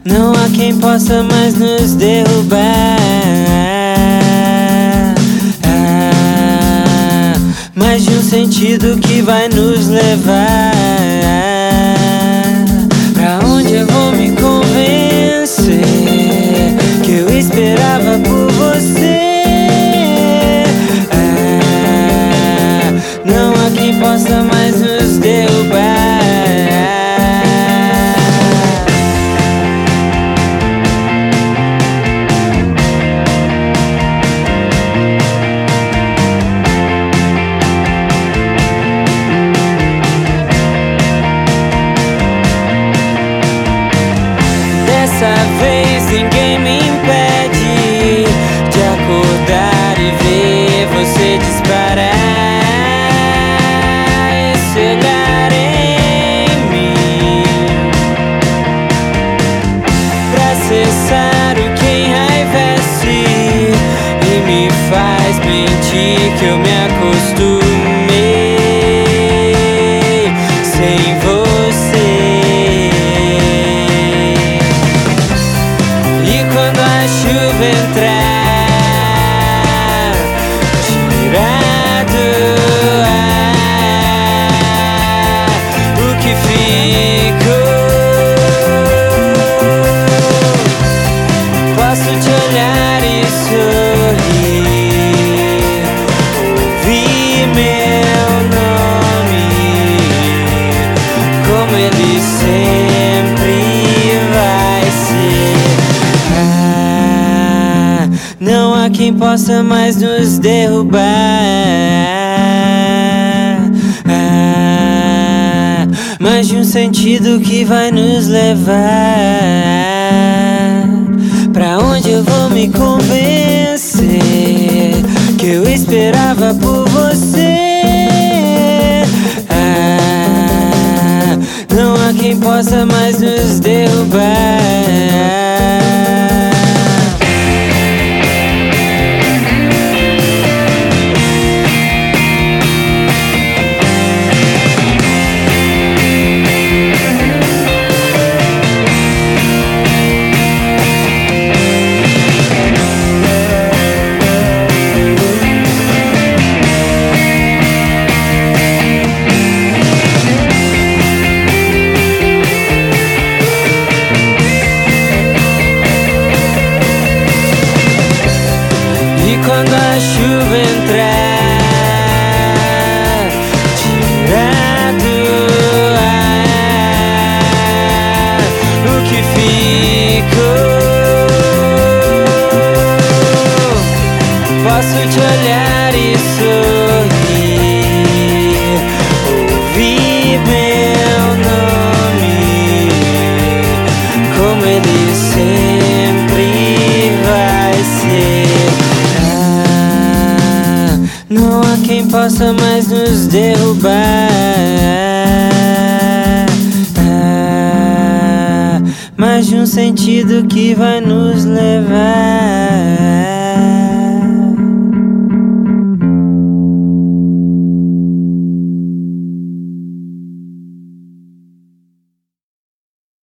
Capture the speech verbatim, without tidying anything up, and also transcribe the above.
Não há quem possa mais nos derrubar. Ah, mais de um sentido que vai nos levar. Pra onde eu vou me convencer que eu esperava por você? Ah, não há quem possa mais nos derrubar. Dessa vez ninguém me impede de acordar e ver você disparar e chegar em mim, pra cessar o que enraivece e me faz mentir que eu me acostumei sem você. Quando a chuva entrar, tirar do ar o que ficou, posso te olhar e sorrir, ouvir meu nome, como ele sempre vai ser. Não há quem possa mais nos derrubar. Ah, mais de um sentido que vai nos levar. Pra onde eu vou me convencer que eu esperava por você? Ah, não há quem possa mais nos derrubar. E quando a chuva entrar, tirar do ar o que ficou, posso te olhar e sorrir, ouvir meu nome, como ele sempre vai ser. Não há quem possa mais nos derrubar. Ah, mais de um sentido que vai nos levar.